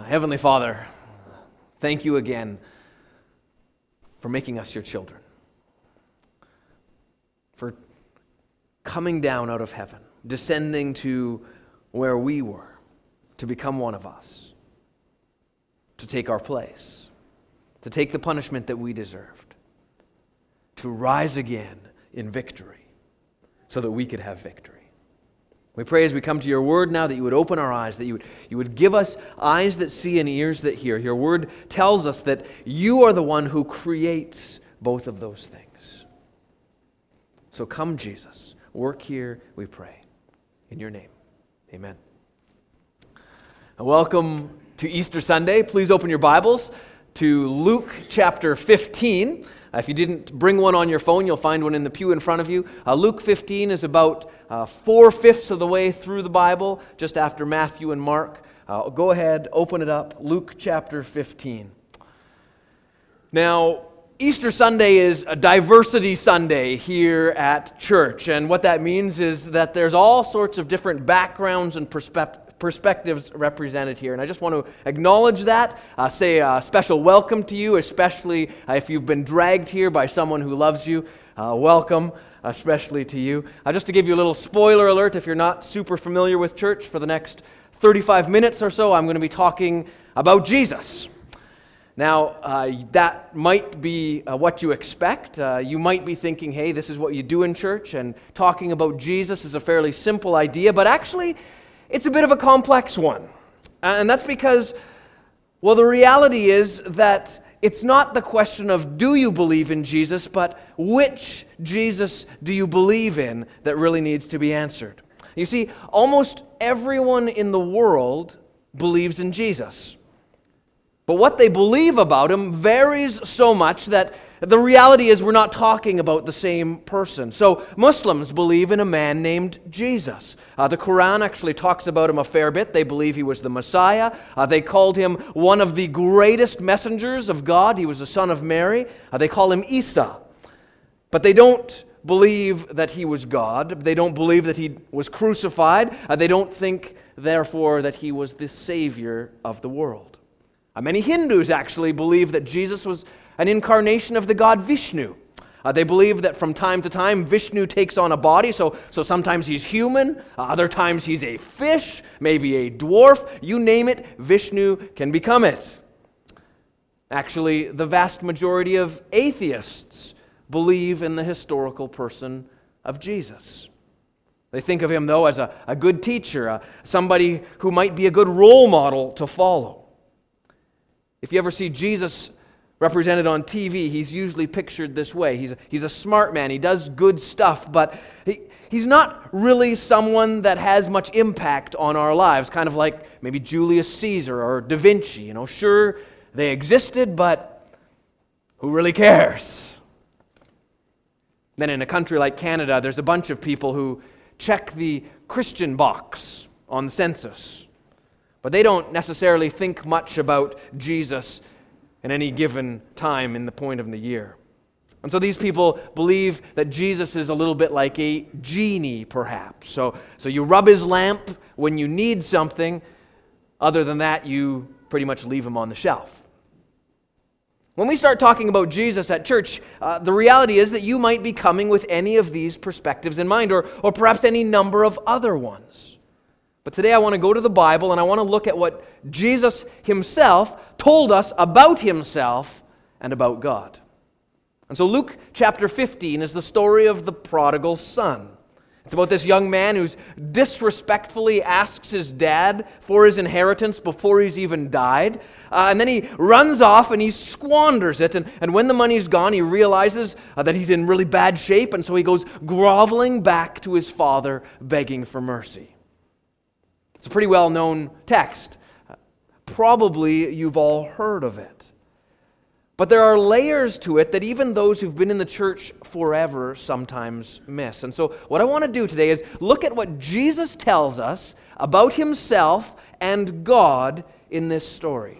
Heavenly Father, thank you again for making us your children, for coming down out of heaven, descending to where we were, to become one of us, to take our place, to take the punishment that we deserved, to rise again in victory so that we could have victory. We pray as we come to your word now that you would open our eyes, that you would give us eyes that see and ears that hear. Your word tells us that you are the one who creates both of those things. So come, Jesus, work here, we pray. In your name, amen. And welcome to Easter Sunday. Please open your Bibles to Luke chapter 15. If you didn't bring one on your phone, you'll find one in the pew in front of you. Luke 15 is about 4/5 of the way through the Bible, just after Matthew and Mark. Go ahead, open it up. Luke chapter 15. Now, Easter Sunday is a diversity Sunday here at church. And what that means is that there's all sorts of different backgrounds and perspectives represented here. And I just want to acknowledge that, say a special welcome to you, especially if you've been dragged here by someone who loves you. Welcome, especially to you. Just to give you a little spoiler alert, if you're not super familiar with church, for the next 35 minutes or so, I'm going to be talking about Jesus. Now, that might be what you expect. You might be thinking, hey, this is what you do in church, and talking about Jesus is a fairly simple idea, but actually, it's a bit of a complex one. And that's because, well, the reality is that it's not the question of do you believe in Jesus, but which Jesus do you believe in that really needs to be answered. You see, almost everyone in the world believes in Jesus. But what they believe about him varies so much that the reality is we're not talking about the same person. So Muslims believe in a man named Jesus. The Quran actually talks about him a fair bit. They believe he was the Messiah. They called him one of the greatest messengers of God. He was the son of Mary. They call him Isa. But they don't believe that he was God. They don't believe that he was crucified. They don't think, therefore, that he was the Savior of the world. Many Hindus actually believe that Jesus was an incarnation of the god Vishnu. They believe that from time to time Vishnu takes on a body, so sometimes he's human, other times he's a fish, maybe a dwarf, you name it, Vishnu can become it. Actually, the vast majority of atheists believe in the historical person of Jesus. They think of him, though, as a good teacher, somebody who might be a good role model to follow. If you ever see Jesus represented on TV, he's usually pictured this way. He's a smart man. He does good stuff, but he's not really someone that has much impact on our lives, kind of like maybe Julius Caesar or Da Vinci. Sure, they existed, but who really cares? Then in a country like Canada, there's a bunch of people who check the Christian box on the census. But they don't necessarily think much about Jesus in any given time in the point of the year. And so these people believe that Jesus is a little bit like a genie, perhaps. So you rub his lamp when you need something. Other than that, you pretty much leave him on the shelf. When we start talking about Jesus at church, the reality is that you might be coming with any of these perspectives in mind, or perhaps any number of other ones. But today I want to go to the Bible and I want to look at what Jesus himself told us about himself and about God. And so Luke chapter 15 is the story of the prodigal son. It's about this young man who disrespectfully asks his dad for his inheritance before he's even died. And then he runs off and he squanders it. And when the money's gone, he realizes that he's in really bad shape. And so he goes groveling back to his father, begging for mercy. It's a pretty well-known text. Probably you've all heard of it. But there are layers to it that even those who've been in the church forever sometimes miss. And so what I want to do today is look at what Jesus tells us about himself and God in this story.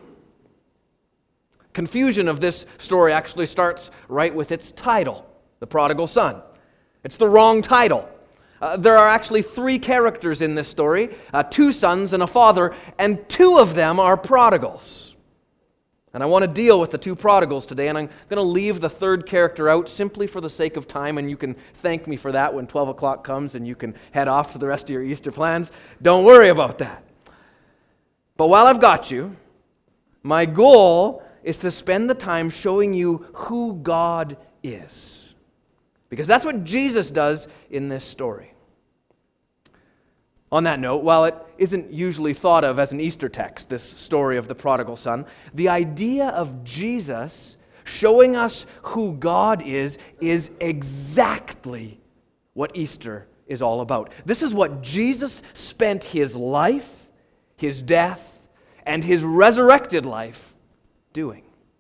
Confusion of this story actually starts right with its title, the prodigal son. It's the wrong title. There are actually three characters in this story, two sons and a father, and two of them are prodigals. And I want to deal with the two prodigals today, and I'm going to leave the third character out simply for the sake of time, and you can thank me for that when 12 o'clock comes and you can head off to the rest of your Easter plans. Don't worry about that. But while I've got you, my goal is to spend the time showing you who God is. Because that's what Jesus does in this story. On that note, while it isn't usually thought of as an Easter text, this story of the prodigal son, the idea of Jesus showing us who God is exactly what Easter is all about. This is what Jesus spent his life, his death, and his resurrected life doing.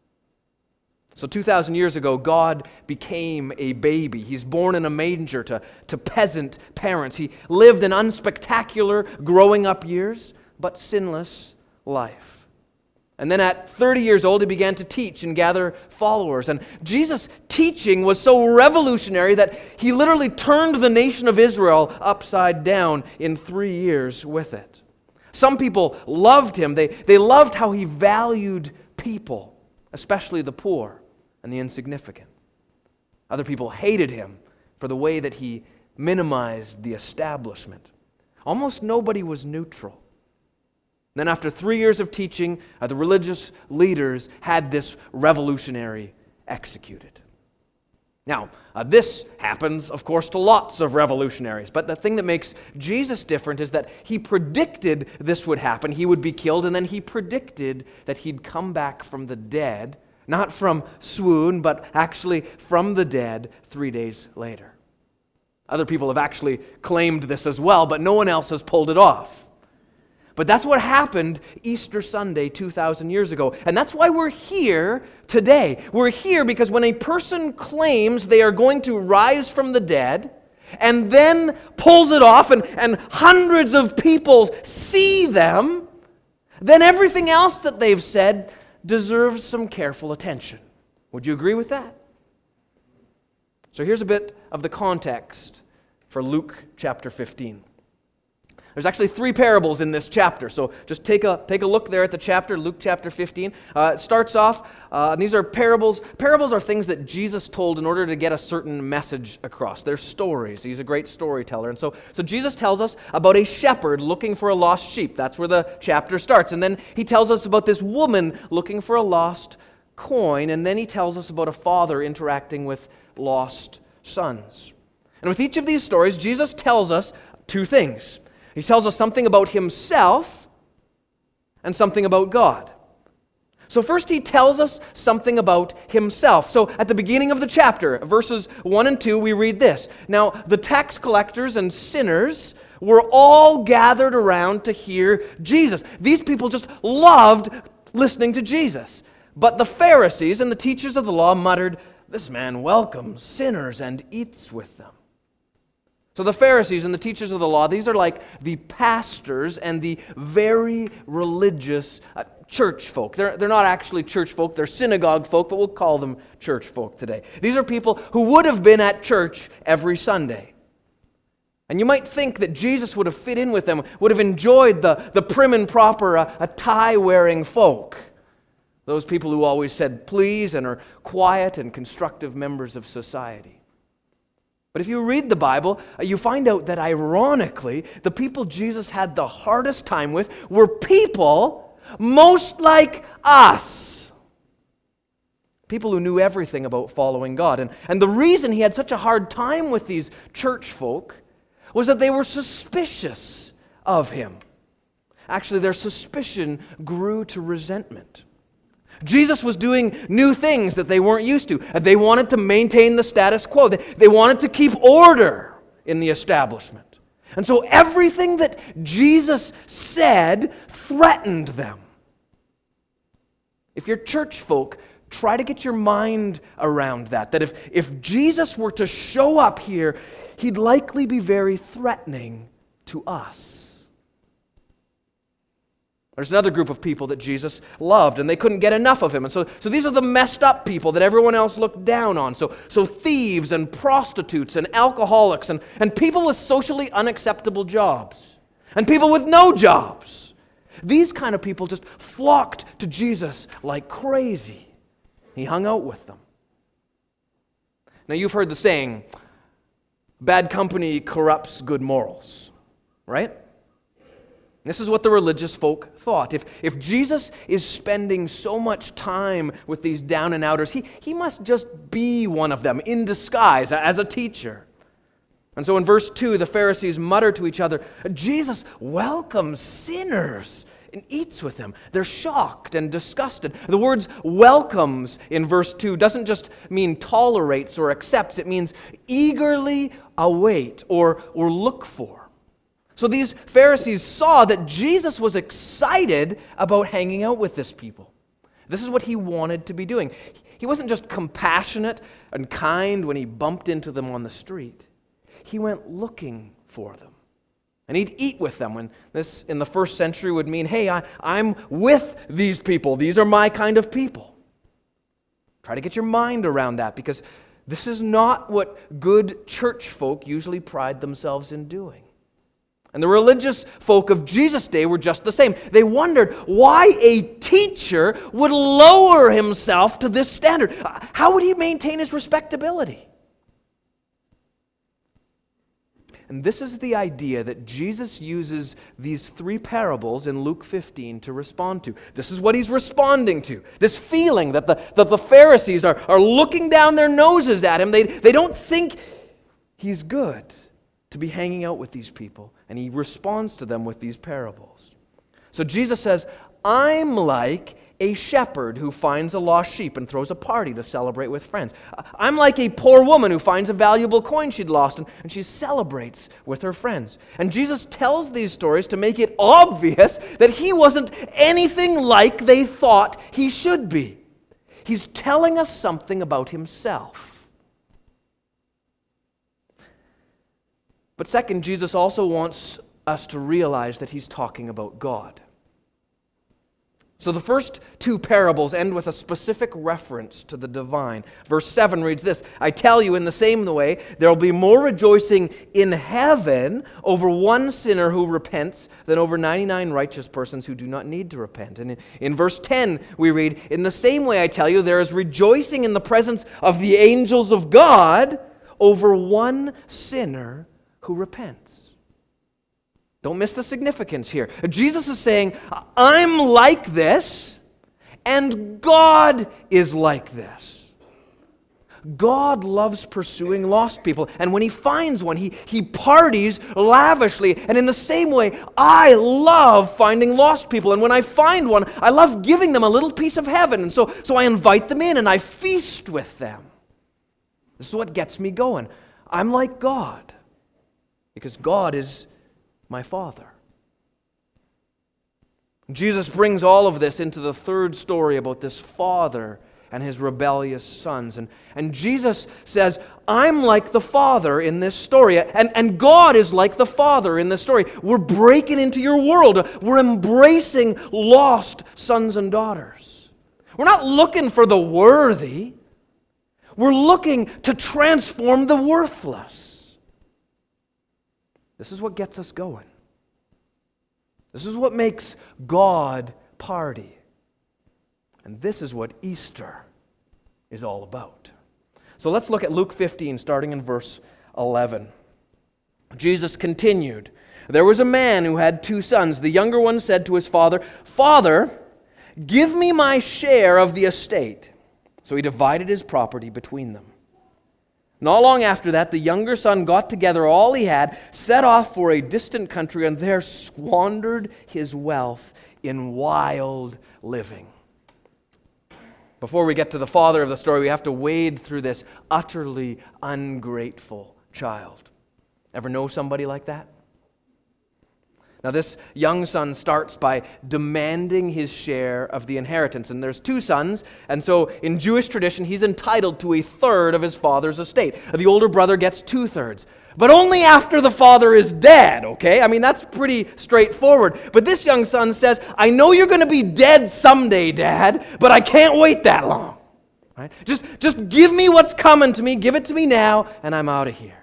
So 2,000 years ago, God became a baby. He's born in a manger to peasant parents. He lived an unspectacular growing up years, but sinless life. And then at 30 years old, he began to teach and gather followers. And Jesus' teaching was so revolutionary that he literally turned the nation of Israel upside down in 3 years with it. Some people loved him. They loved how he valued people, especially the poor and the insignificant. Other people hated him for the way that he minimized the establishment. Almost nobody was neutral. Then after 3 years of teaching, the religious leaders had this revolutionary executed. Now, this happens, of course, to lots of revolutionaries. But the thing that makes Jesus different is that he predicted this would happen. He would be killed, and then he predicted that he'd come back from the dead, not from swoon, but actually from the dead 3 days later. Other people have actually claimed this as well, but no one else has pulled it off. But that's what happened Easter Sunday 2,000 years ago. And that's why we're here today. We're here because when a person claims they are going to rise from the dead and then pulls it off and hundreds of people see them, then everything else that they've said deserves some careful attention. Would you agree with that? So here's a bit of the context for Luke chapter 15. There's actually 3 parables in this chapter, so just take a look there at the chapter, Luke chapter 15. It starts off, and these are parables. Parables are things that Jesus told in order to get a certain message across. They're stories. He's a great storyteller. And so Jesus tells us about a shepherd looking for a lost sheep. That's where the chapter starts. And then he tells us about this woman looking for a lost coin, and then he tells us about a father interacting with lost sons. And with each of these stories, Jesus tells us 2 things. He tells us something about himself and something about God. So first he tells us something about himself. So at the beginning of the chapter, verses 1 and 2, we read this. Now, the tax collectors and sinners were all gathered around to hear Jesus. These people just loved listening to Jesus. But the Pharisees and the teachers of the law muttered, "This man welcomes sinners and eats with them." So the Pharisees and the teachers of the law, these are like the pastors and the very religious church folk. They're not actually church folk, they're synagogue folk, but we'll call them church folk today. These are people who would have been at church every Sunday. And you might think that Jesus would have fit in with them, would have enjoyed the prim and proper, a tie-wearing folk. Those people who always said please and are quiet and constructive members of society. But if you read the Bible, you find out that ironically, the people Jesus had the hardest time with were people most like us. People who knew everything about following God. And the reason he had such a hard time with these church folk was that they were suspicious of him. Actually, their suspicion grew to resentment. Jesus was doing new things that they weren't used to. They wanted to maintain the status quo. They wanted to keep order in the establishment. And so everything that Jesus said threatened them. If you're church folk, try to get your mind around that. That if Jesus were to show up here, he'd likely be very threatening to us. There's another group of people that Jesus loved, and they couldn't get enough of him. And so these are the messed up people that everyone else looked down on. So thieves and prostitutes and alcoholics and people with socially unacceptable jobs and people with no jobs. These kind of people just flocked to Jesus like crazy. He hung out with them. Now, you've heard the saying, bad company corrupts good morals, right? This is what the religious folk thought. If Jesus is spending so much time with these down and outers, he must just be one of them in disguise as a teacher. And so in verse 2, the Pharisees mutter to each other, Jesus welcomes sinners and eats with them. They're shocked and disgusted. The words welcomes in verse 2 doesn't just mean tolerates or accepts. It means eagerly await or look for. So these Pharisees saw that Jesus was excited about hanging out with this people. This is what he wanted to be doing. He wasn't just compassionate and kind when he bumped into them on the street. He went looking for them. And he'd eat with them. When this in the first century would mean, hey, I'm with these people. These are my kind of people. Try to get your mind around that, because this is not what good church folk usually pride themselves in doing. And the religious folk of Jesus' day were just the same. They wondered why a teacher would lower himself to this standard. How would he maintain his respectability? And this is the idea that Jesus uses these three parables in Luke 15 to respond to. This is what he's responding to. This feeling that the Pharisees are looking down their noses at him. They don't think he's good to be hanging out with these people. And he responds to them with these parables. So Jesus says, I'm like a shepherd who finds a lost sheep and throws a party to celebrate with friends. I'm like a poor woman who finds a valuable coin she'd lost and she celebrates with her friends. And Jesus tells these stories to make it obvious that he wasn't anything like they thought he should be. He's telling us something about himself. But second, Jesus also wants us to realize that he's talking about God. So the first two parables end with a specific reference to the divine. Verse 7 reads this, I tell you, in the same way, there will be more rejoicing in heaven over one sinner who repents than over 99 righteous persons who do not need to repent. And in verse 10 we read, in the same way, I tell you, there is rejoicing in the presence of the angels of God over one sinner who repents. Don't miss the significance here. Jesus is saying, I'm like this, and God is like this. God loves pursuing lost people, and when he finds one, he parties lavishly. And in the same way, I love finding lost people, and when I find one, I love giving them a little piece of heaven. And so I invite them in, and I feast with them. This is what gets me going. I'm like God, because God is my Father. Jesus brings all of this into the third story about this father and his rebellious sons. And Jesus says, I'm like the Father in this story, and God is like the Father in this story. We're breaking into your world. We're embracing lost sons and daughters. We're not looking for the worthy. We're looking to transform the worthless. This is what gets us going. This is what makes God party. And this is what Easter is all about. So let's look at Luke 15, starting in verse 11. Jesus continued, there was a man who had 2 sons. The younger one said to his father, Father, give me my share of the estate. So he divided his property between them. Not long after that, the younger son got together all he had, set off for a distant country, and there squandered his wealth in wild living. Before we get to the father of the story, we have to wade through this utterly ungrateful child. Ever know somebody like that? Now, this young son starts by demanding his share of the inheritance. And there's 2 sons, and so in Jewish tradition, he's entitled to 1/3 of his father's estate. The older brother gets 2/3. But only after the father is dead, okay? I mean, that's pretty straightforward. But this young son says, I know you're going to be dead someday, Dad, but I can't wait that long. Right? Just give me what's coming to me, give it to me now, and I'm out of here.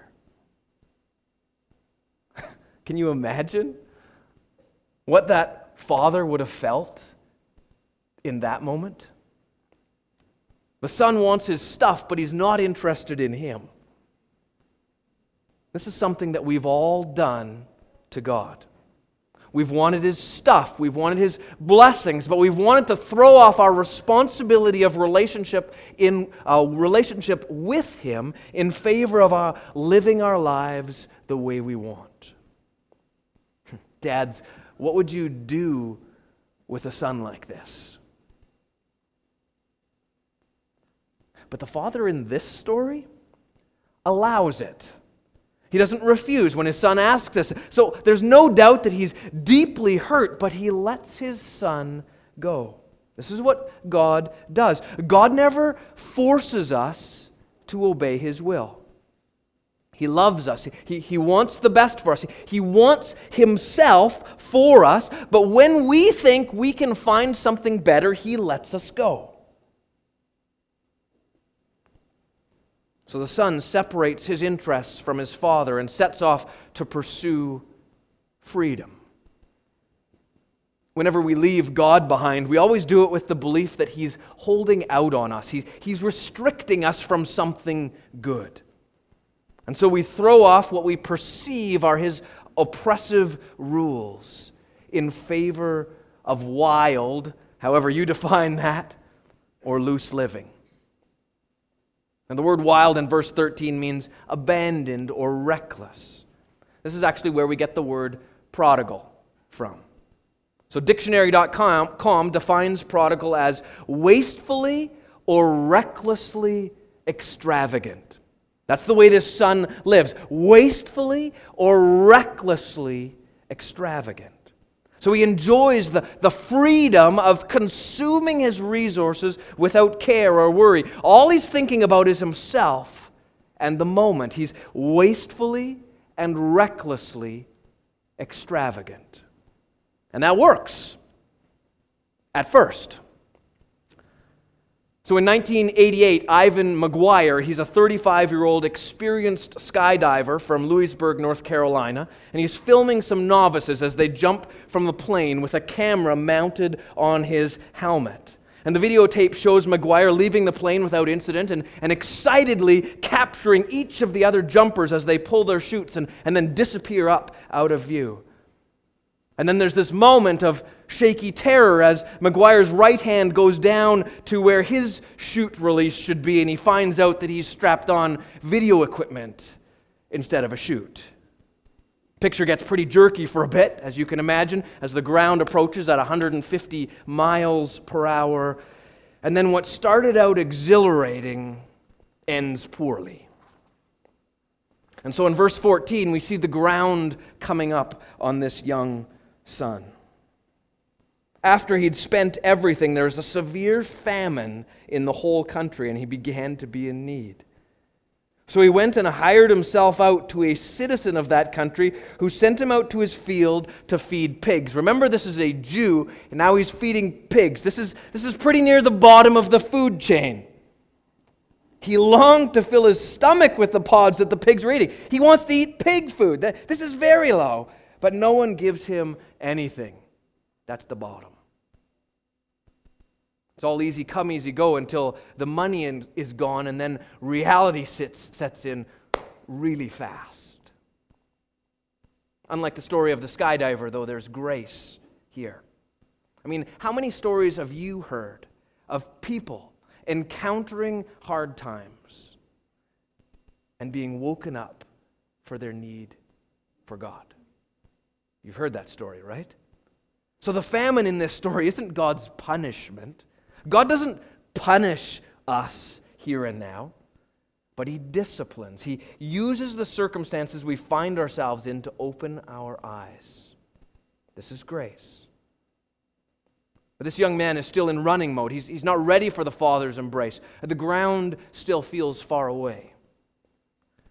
Can you imagine what that father would have felt in that moment? The son wants his stuff, but he's not interested in him. This is something that we've all done to God. We've wanted His stuff, we've wanted His blessings, but we've wanted to throw off our responsibility of relationship with Him in favor of living our lives the way we want. Dads, what would you do with a son like this? But the father in this story allows it. He doesn't refuse when his son asks this. So there's no doubt that he's deeply hurt, but he lets his son go. This is what God does. God never forces us to obey His will. He loves us. He wants the best for us. He wants Himself for us, but when we think we can find something better, He lets us go. So the son separates his interests from his father and sets off to pursue freedom. Whenever we leave God behind, we always do it with the belief that He's holding out on us. He's restricting us from something good. And so we throw off what we perceive are His oppressive rules in favor of wild, however you define that, or loose living. And the word wild in verse 13 means abandoned or reckless. This is actually where we get the word prodigal from. So dictionary.com defines prodigal as wastefully or recklessly extravagant. That's the way this son lives, wastefully or recklessly extravagant. So he enjoys the freedom of consuming his resources without care or worry. All he's thinking about is himself and the moment. He's wastefully and recklessly extravagant. And that works at first. So in 1988, Ivan McGuire, he's a 35-year-old experienced skydiver from Louisburg, North Carolina, and he's filming some novices as they jump from the plane with a camera mounted on his helmet. And the videotape shows McGuire leaving the plane without incident and excitedly capturing each of the other jumpers as they pull their chutes and then disappear up out of view. And then there's this moment of shaky terror as McGuire's right hand goes down to where his chute release should be, and he finds out that he's strapped on video equipment instead of a chute. Picture gets pretty jerky for a bit, as you can imagine, as the ground approaches at 150 miles per hour. And then what started out exhilarating ends poorly. And so in verse 14, we see the ground coming up on this young son. After he'd spent everything, there was a severe famine in the whole country, and he began to be in need. So he went and hired himself out to a citizen of that country who sent him out to his field to feed pigs. Remember, this is a Jew, and now he's feeding pigs. This is pretty near the bottom of the food chain. He longed to fill his stomach with the pods that the pigs were eating. He wants to eat pig food. This is very low, but no one gives him anything. That's the bottom. It's all easy come, easy go until the money is gone, and then reality sets in really fast. Unlike the story of the skydiver, though, there's grace here. I mean, how many stories have you heard of people encountering hard times and being woken up for their need for God? You've heard that story, right? So the famine in this story isn't God's punishment. God doesn't punish us here and now, but He disciplines. He uses the circumstances we find ourselves in to open our eyes. This is grace. But this young man is still in running mode. He's not ready for the Father's embrace. The ground still feels far away.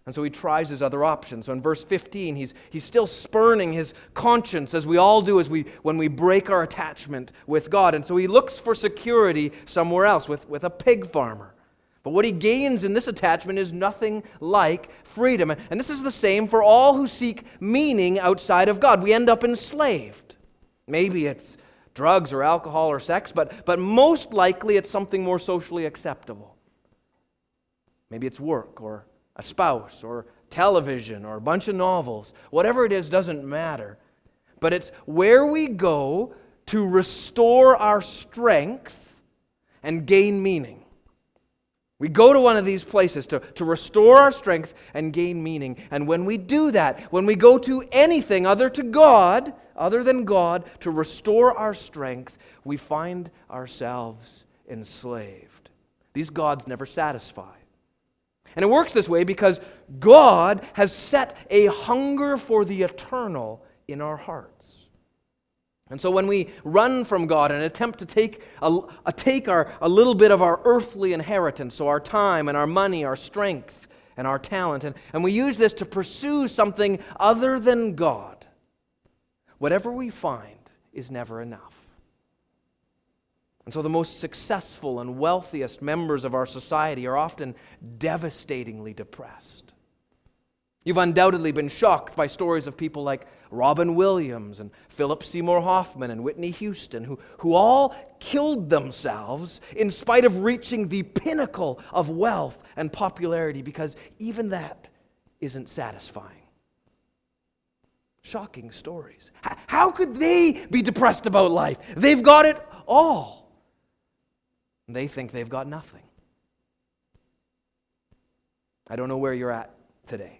And so he tries his other options. So in verse 15, he's still spurning his conscience, as we all do when we break our attachment with God. And so he looks for security somewhere else, with a pig farmer. But what he gains in this attachment is nothing like freedom. And this is the same for all who seek meaning outside of God. We end up enslaved. Maybe it's drugs or alcohol or sex, but most likely it's something more socially acceptable. Maybe it's work or a spouse or television or a bunch of novels. Whatever it is doesn't matter. But it's where we go to restore our strength and gain meaning. We go to one of these places to restore our strength and gain meaning. And when we do that, when we go to anything other than God, to restore our strength, we find ourselves enslaved. These gods never satisfy. And it works this way because God has set a hunger for the eternal in our hearts. And so when we run from God and attempt to take a little bit of our earthly inheritance, so our time and our money, our strength and our talent, and we use this to pursue something other than God, whatever we find is never enough. And so the most successful and wealthiest members of our society are often devastatingly depressed. You've undoubtedly been shocked by stories of people like Robin Williams and Philip Seymour Hoffman and Whitney Houston, who all killed themselves in spite of reaching the pinnacle of wealth and popularity, because even that isn't satisfying. Shocking stories. How could they be depressed about life? They've got it all. And they think they've got nothing. I don't know where you're at today.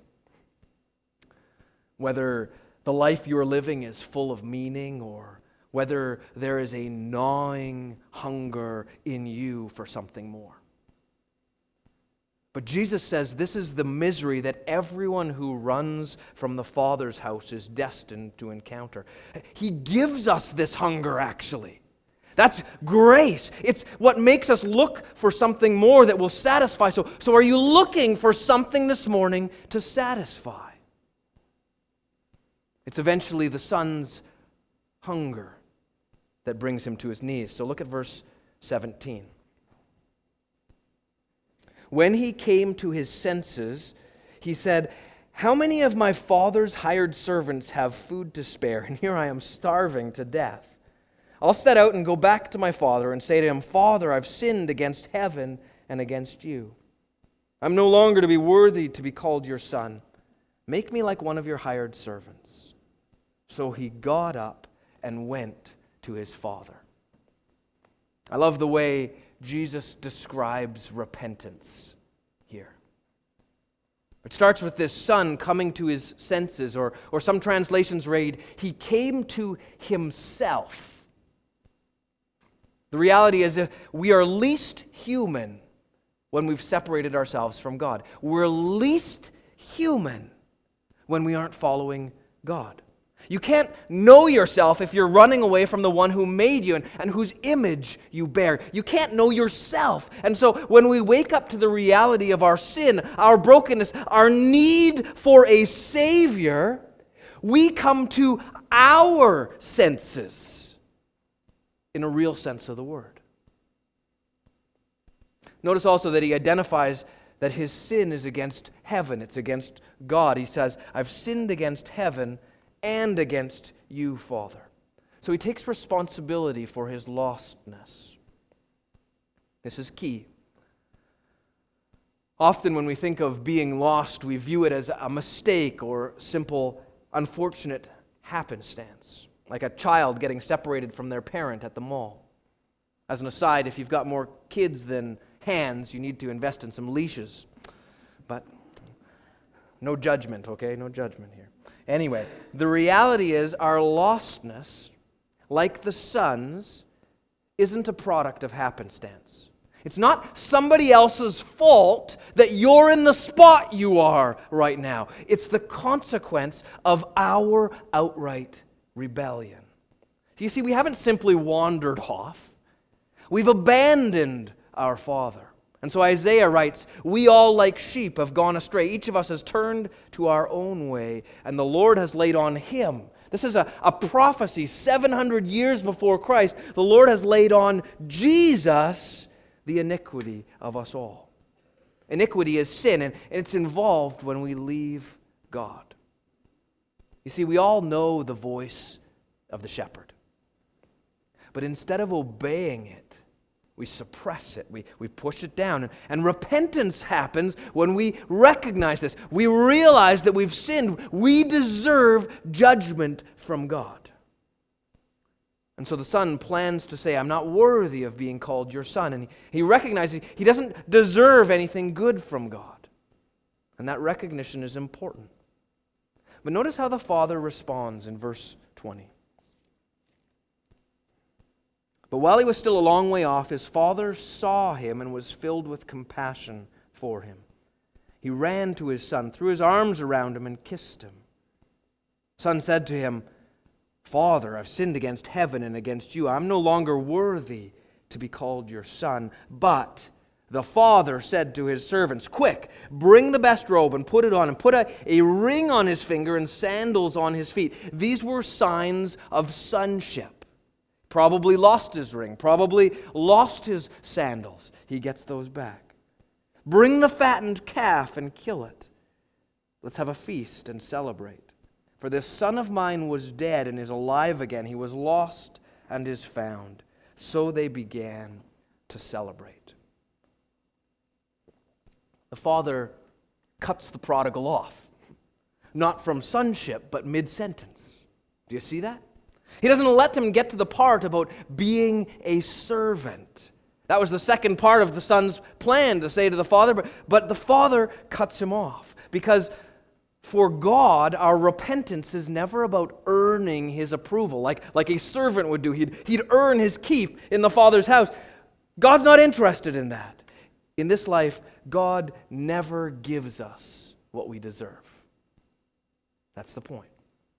Whether the life you're living is full of meaning, or whether there is a gnawing hunger in you for something more. But Jesus says this is the misery that everyone who runs from the Father's house is destined to encounter. He gives us this hunger, actually. That's grace. It's what makes us look for something more that will satisfy. So are you looking for something this morning to satisfy? It's eventually the Son's hunger that brings him to his knees. So look at verse 17. When he came to his senses, he said, "How many of my father's hired servants have food to spare? And here I am starving to death. I'll set out and go back to my father and say to him, 'Father, I've sinned against heaven and against you. I'm no longer to be worthy to be called your son. Make me like one of your hired servants.' So he got up and went to his father." I love the way Jesus describes repentance here. It starts with this son coming to his senses, or some translations read, he came to himself. The reality is that we are least human when we've separated ourselves from God. We're least human when we aren't following God. You can't know yourself if you're running away from the one who made you and whose image you bear. You can't know yourself. And so when we wake up to the reality of our sin, our brokenness, our need for a Savior, we come to our senses in a real sense of the word. Notice also that he identifies that his sin is against heaven. It's against God. He says, "I've sinned against heaven and against you, Father." So he takes responsibility for his lostness. This is key. Often when we think of being lost, we view it as a mistake or simple, unfortunate happenstance, like a child getting separated from their parent at the mall. As an aside, if you've got more kids than hands, you need to invest in some leashes. But no judgment, okay? No judgment here. Anyway, the reality is our lostness, like the son's, isn't a product of happenstance. It's not somebody else's fault that you're in the spot you are right now. It's the consequence of our outright rebellion. You see, we haven't simply wandered off. We've abandoned our Father. And so Isaiah writes, "We all like sheep have gone astray. Each of us has turned to our own way, and the Lord has laid on him." This is a prophecy 700 years before Christ. The Lord has laid on Jesus the iniquity of us all. Iniquity is sin, and it's involved when we leave God. You see, we all know the voice of the shepherd. But instead of obeying it, we suppress it, we push it down. And repentance happens when we recognize this. We realize that we've sinned. We deserve judgment from God. And so the son plans to say, "I'm not worthy of being called your son." And he recognizes he doesn't deserve anything good from God. And that recognition is important. But notice how the father responds in verse 20. "But while he was still a long way off, his father saw him and was filled with compassion for him. He ran to his son, threw his arms around him, and kissed him. The son said to him, 'Father, I've sinned against heaven and against you. I'm no longer worthy to be called your son.' But the father said to his servants, 'Quick, bring the best robe and put it on, and put a ring on his finger and sandals on his feet.' These were signs of sonship. Probably lost his ring, probably lost his sandals. He gets those back. 'Bring the fattened calf and kill it. Let's have a feast and celebrate. For this son of mine was dead and is alive again. He was lost and is found.' So they began to celebrate." The father cuts the prodigal off, not from sonship, but mid-sentence. Do you see that? He doesn't let him get to the part about being a servant. That was the second part of the son's plan, to say to the father, but the father cuts him off. Because for God, our repentance is never about earning his approval, like a servant would do. He'd earn his keep in the father's house. God's not interested in that. In this life, God never gives us what we deserve. That's the point.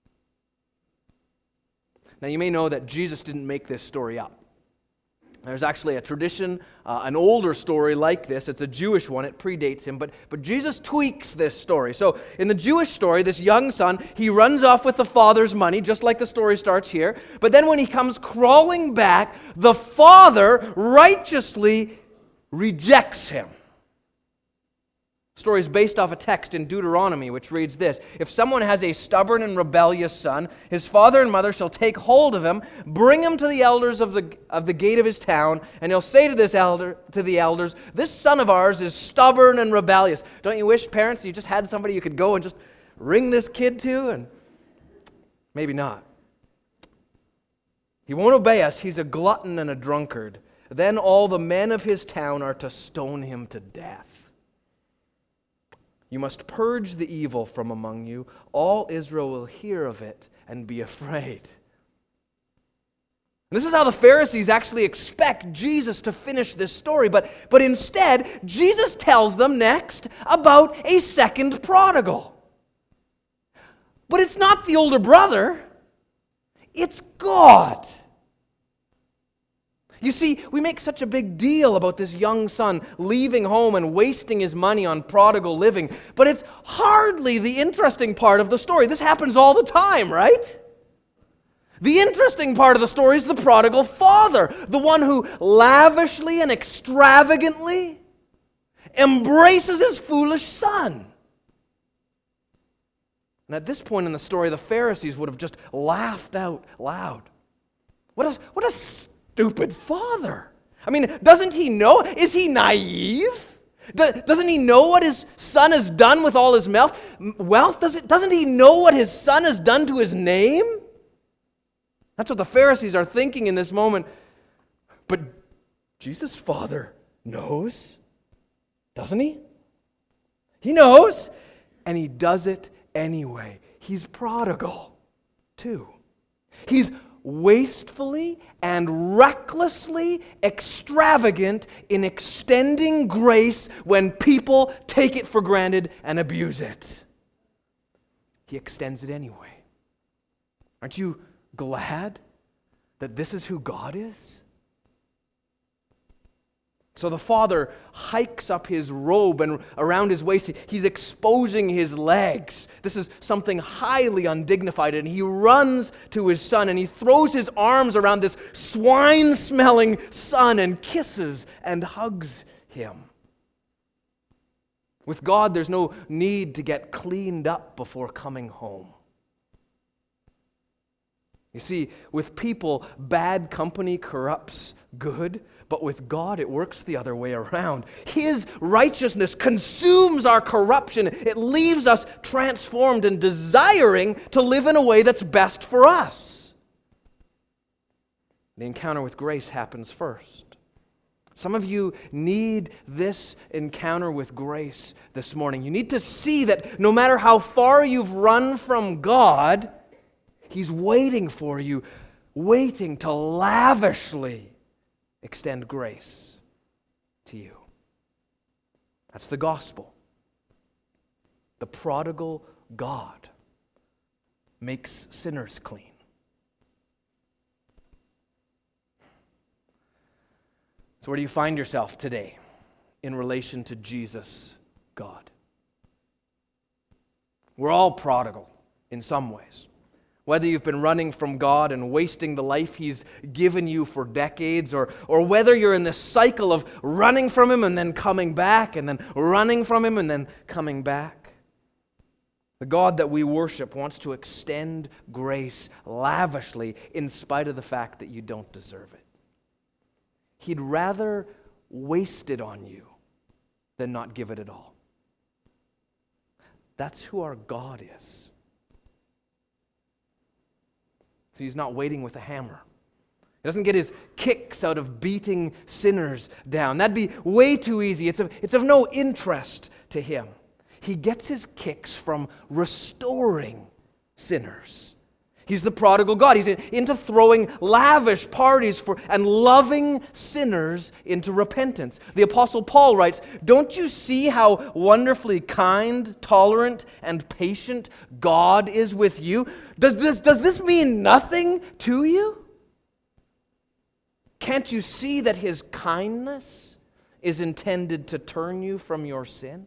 Now, you may know that Jesus didn't make this story up. There's actually a tradition, an older story like this. It's a Jewish one. It predates him. But Jesus tweaks this story. So in the Jewish story, this young son, he runs off with the father's money, just like the story starts here. But then when he comes crawling back, the father righteously rejects him. The story is based off a text in Deuteronomy, which reads this: "If someone has a stubborn and rebellious son, his father and mother shall take hold of him, bring him to the elders of the gate of his town, and he'll say to the elders, 'This son of ours is stubborn and rebellious.'" Don't you wish, parents, you just had somebody you could go and just ring this kid to? And maybe not. "He won't obey us. He's a glutton and a drunkard. Then all the men of his town are to stone him to death. You must purge the evil from among you. All Israel will hear of it and be afraid." And this is how the Pharisees actually expect Jesus to finish this story. But instead, Jesus tells them next about a second prodigal. But it's not the older brother. It's God. You see, we make such a big deal about this young son leaving home and wasting his money on prodigal living, but it's hardly the interesting part of the story. This happens all the time, right? The interesting part of the story is the prodigal father, the one who lavishly and extravagantly embraces his foolish son. And at this point in the story, the Pharisees would have just laughed out loud. What a stupid father. I mean, doesn't he know? Is he naive? Doesn't he know what his son has done with all his wealth? Doesn't he know what his son has done to his name? That's what the Pharisees are thinking in this moment. But Jesus' father knows, doesn't he? He knows, and he does it anyway. He's prodigal, too. He's wastefully and recklessly extravagant in extending grace when people take it for granted and abuse it. He extends it anyway. Aren't you glad that this is who God is? So the Father hikes up his robe and around his waist, he's exposing his legs. This is something highly undignified. And he runs to his Son and he throws his arms around this swine-smelling Son and kisses and hugs him. With God, there's no need to get cleaned up before coming home. You see, with people, bad company corrupts good, but with God, it works the other way around. His righteousness consumes our corruption. It leaves us transformed and desiring to live in a way that's best for us. The encounter with grace happens first. Some of you need this encounter with grace this morning. You need to see that no matter how far you've run from God, He's waiting for you, waiting to lavishly extend grace to you. That's the gospel. The prodigal God makes sinners clean. So where do you find yourself today in relation to Jesus, God? We're all prodigal in some ways. Whether you've been running from God and wasting the life He's given you for decades, or whether you're in this cycle of running from Him and then coming back, and then running from Him and then coming back. The God that we worship wants to extend grace lavishly in spite of the fact that you don't deserve it. He'd rather waste it on you than not give it at all. That's who our God is. So He's not waiting with a hammer. He doesn't get his kicks out of beating sinners down. That'd be way too easy. It's of no interest to Him. He gets his kicks from restoring sinners. He's the prodigal God. He's into throwing lavish parties and loving sinners into repentance. The Apostle Paul writes, "Don't you see how wonderfully kind, tolerant, and patient God is with you?" Does this mean nothing to you? Can't you see that His kindness is intended to turn you from your sin?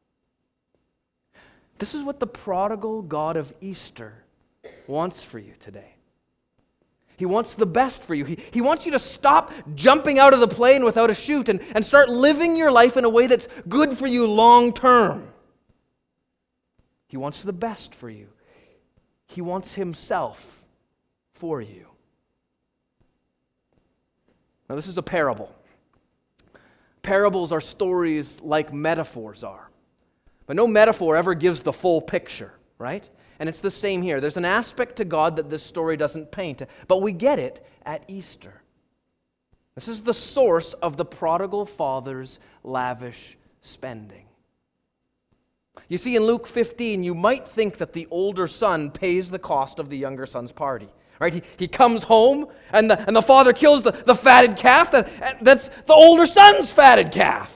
This is what the prodigal God of Easter wants for you today. He wants the best for you. He wants you to stop jumping out of the plane without a chute and start living your life in a way that's good for you long term. He wants the best for you. He wants Himself for you. Now, this is a parable. Parables are stories like metaphors are. But no metaphor ever gives the full picture, right? And it's the same here. There's an aspect to God that this story doesn't paint, but we get it at Easter. This is the source of the prodigal father's lavish spending. You see, in Luke 15, you might think that the older son pays the cost of the younger son's party. Right? He comes home, and the father kills the fatted calf. That's the older son's fatted calf.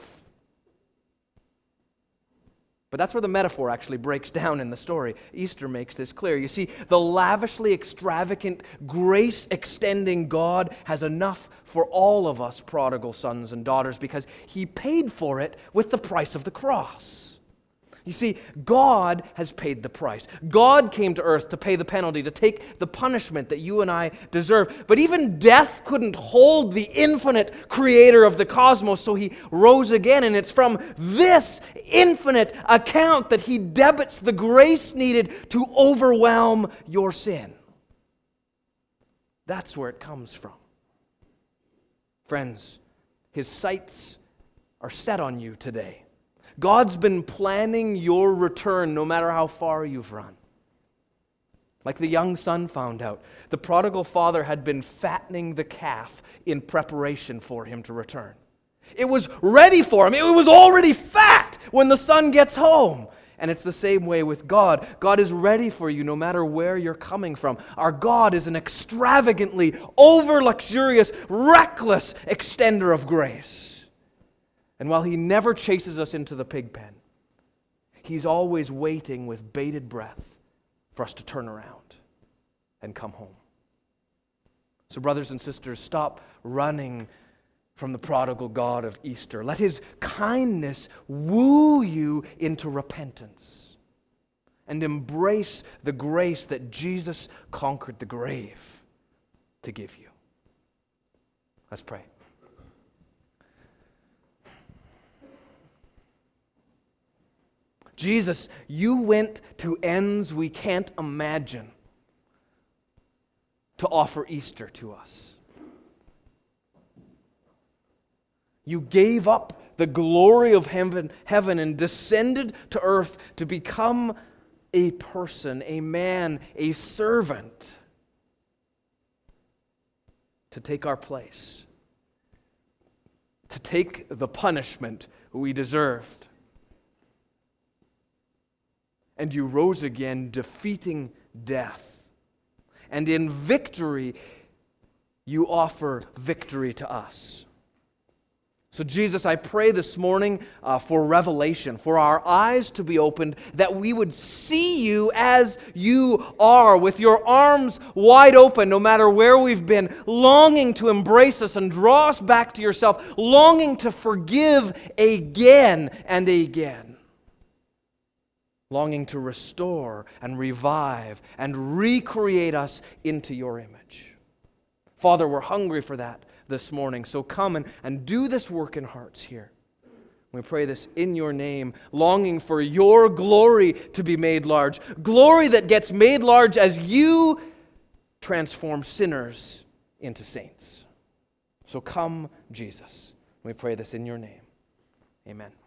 But that's where the metaphor actually breaks down in the story. Easter makes this clear. You see, the lavishly extravagant, grace-extending God has enough for all of us prodigal sons and daughters because He paid for it with the price of the cross. You see, God has paid the price. God came to earth to pay the penalty, to take the punishment that you and I deserve. But even death couldn't hold the infinite creator of the cosmos, so He rose again. And it's from this infinite account that He debits the grace needed to overwhelm your sin. That's where it comes from. Friends, His sights are set on you today. God's been planning your return no matter how far you've run. Like the young son found out, the prodigal father had been fattening the calf in preparation for him to return. It was ready for him. It was already fat when the son gets home. And it's the same way with God. God is ready for you no matter where you're coming from. Our God is an extravagantly, over-luxurious, reckless extender of grace. And while He never chases us into the pig pen, He's always waiting with bated breath for us to turn around and come home. So brothers and sisters, stop running from the prodigal God of Easter. Let His kindness woo you into repentance and embrace the grace that Jesus conquered the grave to give you. Let's pray. Jesus, you went to ends we can't imagine to offer Easter to us. You gave up the glory of heaven and descended to earth to become a person, a man, a servant, to take our place, to take the punishment we deserved. And you rose again, defeating death. And in victory, you offer victory to us. So Jesus, I pray this morning for revelation, for our eyes to be opened, that we would see you as you are, with your arms wide open, no matter where we've been, longing to embrace us and draw us back to yourself, longing to forgive again and again, longing to restore and revive and recreate us into your image. Father, we're hungry for that this morning. So come and do this work in hearts here. We pray this in your name, longing for your glory to be made large. Glory that gets made large as you transform sinners into saints. So come, Jesus. We pray this in your name. Amen.